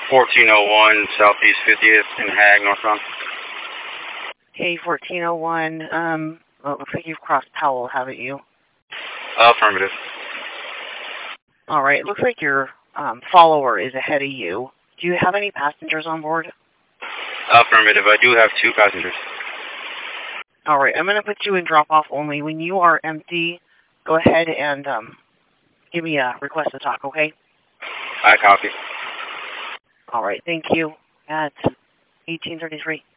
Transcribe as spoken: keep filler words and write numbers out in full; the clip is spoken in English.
fourteen oh one Southeast fiftieth in Hague, Northbound. Hey, fourteen oh one, um, well, it looks like you've crossed Powell, haven't you? Affirmative. All right, it looks like your um, follower is ahead of you. Do you have any passengers on board? Affirmative. I do have two passengers. All right, I'm going to put you in drop-off only. When you are empty, go ahead and um, give me a request to talk, okay? I copy. All right, thank you. At eighteen thirty-three.